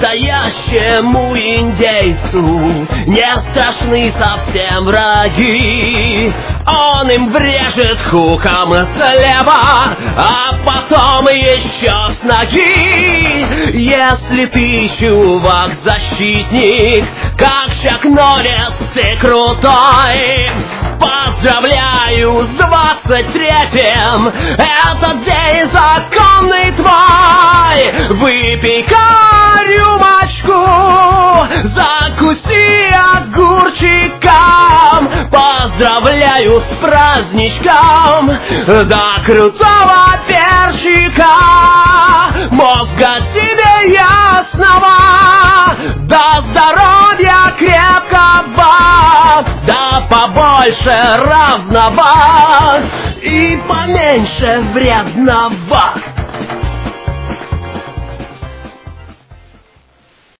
настоящему индейцу не страшны совсем враги. Он им врежет хуком слева, а потом еще с ноги. Если ты, чувак, защитник, как Чак Норрис, ты крутой, поздравляю с 23-м, этот день законный твой. Выпей-ка рюмочку, закуси огурчиком, поздравляю с праздничком, до крутого перчика, мозга тебе ясного, до здоровья крепкого, да побольше разного и поменьше вредного.